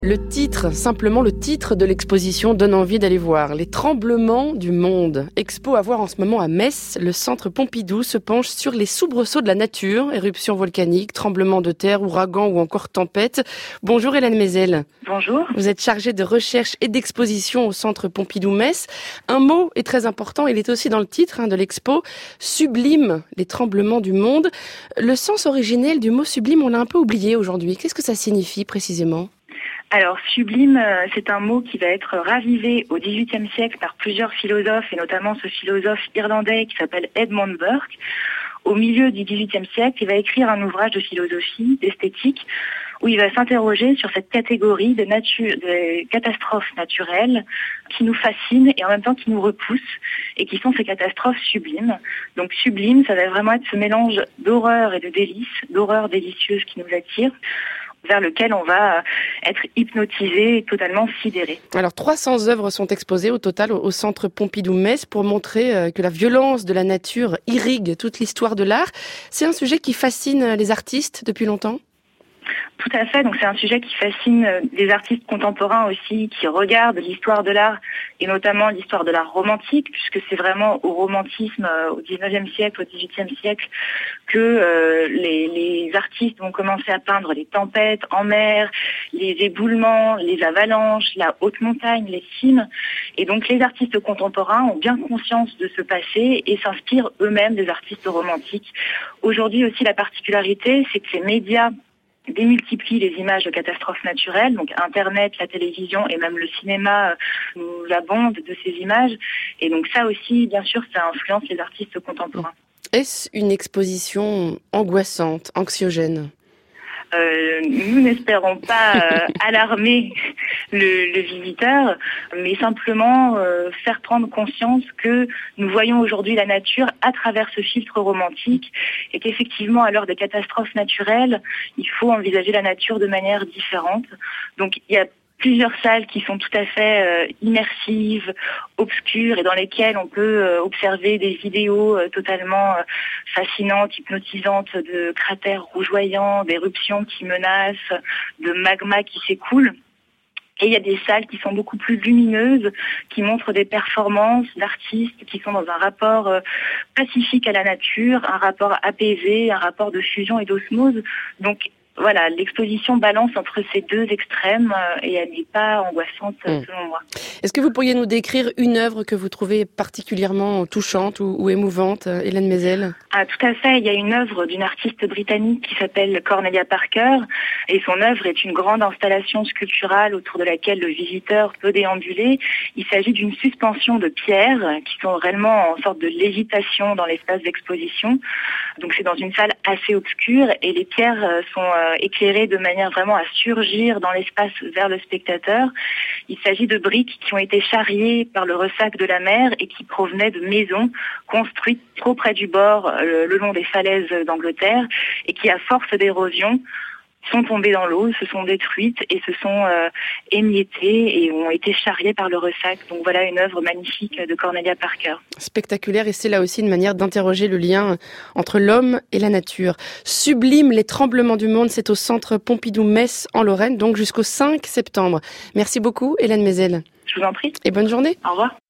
Le titre, simplement le titre de l'exposition donne envie d'aller voir. Les tremblements du monde. Expo à voir en ce moment à Metz. Le centre Pompidou se penche sur les soubresauts de la nature, éruptions volcaniques, tremblements de terre, ouragans ou encore tempêtes. Bonjour Hélène Mézel. Bonjour. Vous êtes chargée de recherche et d'exposition au centre Pompidou-Metz. Un mot est très important, il est aussi dans le titre de l'expo. Sublime, les tremblements du monde. Le sens originel du mot sublime, on l'a un peu oublié aujourd'hui. Qu'est-ce que ça signifie précisément ? Alors, sublime, c'est un mot qui va être ravivé au XVIIIe siècle par plusieurs philosophes, et notamment ce philosophe irlandais qui s'appelle Edmund Burke. Au milieu du XVIIIe siècle, il va écrire un ouvrage de philosophie, d'esthétique, où il va s'interroger sur cette catégorie des catastrophes naturelles qui nous fascinent et en même temps qui nous repoussent, et qui sont ces catastrophes sublimes. Donc sublime, ça va vraiment être ce mélange d'horreur et de délices, d'horreur délicieuse qui nous attire, vers lequel on va être hypnotisé et totalement sidéré. Alors 300 œuvres sont exposées au total au centre Pompidou-Metz pour montrer que la violence de la nature irrigue toute l'histoire de l'art. C'est un sujet qui fascine les artistes depuis longtemps ? Tout à fait, donc c'est un sujet qui fascine les artistes contemporains aussi, qui regardent l'histoire de l'art et notamment l'histoire de l'art romantique, puisque c'est vraiment au romantisme, au XIXe siècle, au XVIIIe siècle, que les artistes vont commencer à peindre les tempêtes en mer, les éboulements, les avalanches, la haute montagne, les cimes. Et donc les artistes contemporains ont bien conscience de ce passé et s'inspirent eux-mêmes des artistes romantiques. Aujourd'hui aussi, la particularité, c'est que ces médias démultiplie les images de catastrophes naturelles, donc Internet, la télévision et même le cinéma nous abondent de ces images. Et donc ça aussi, bien sûr, ça influence les artistes contemporains. Est-ce une exposition angoissante, anxiogène ? Nous n'espérons pas alarmer le visiteur, mais simplement faire prendre conscience que nous voyons aujourd'hui la nature à travers ce filtre romantique et qu'effectivement, à l'heure des catastrophes naturelles, il faut envisager la nature de manière différente. Donc, il y a plusieurs salles qui sont tout à fait immersives, obscures et dans lesquelles on peut observer des vidéos totalement fascinantes, hypnotisantes de cratères rougeoyants, d'éruptions qui menacent, de magma qui s'écoule. Et il y a des salles qui sont beaucoup plus lumineuses, qui montrent des performances d'artistes qui sont dans un rapport pacifique à la nature, un rapport apaisé, un rapport de fusion et d'osmose. Donc, voilà, l'exposition balance entre ces deux extrêmes et elle n'est pas angoissante selon moi. Est-ce que vous pourriez nous décrire une œuvre que vous trouvez particulièrement touchante ou émouvante, Hélène Mézel ? Ah, tout à fait. Il y a une œuvre d'une artiste britannique qui s'appelle Cornelia Parker et son œuvre est une grande installation sculpturale autour de laquelle le visiteur peut déambuler. Il s'agit d'une suspension de pierres qui sont réellement en sorte de lévitation dans l'espace d'exposition. Donc c'est dans une salle assez obscure et les pierres sont éclairées de manière vraiment à surgir dans l'espace vers le spectateur. Il s'agit de briques qui ont été charriées par le ressac de la mer et qui provenaient de maisons construites trop près du bord le long des falaises d'Angleterre et qui, à force d'érosion, sont tombées dans l'eau, se sont détruites et se sont émiettées et ont été charriées par le ressac. Donc voilà une œuvre magnifique de Cornelia Parker. Spectaculaire, et c'est là aussi une manière d'interroger le lien entre l'homme et la nature. Sublime, les tremblements du monde, c'est au centre Pompidou-Metz en Lorraine, donc jusqu'au 5 septembre. Merci beaucoup Hélène Mézel. Je vous en prie. Et bonne journée. Au revoir.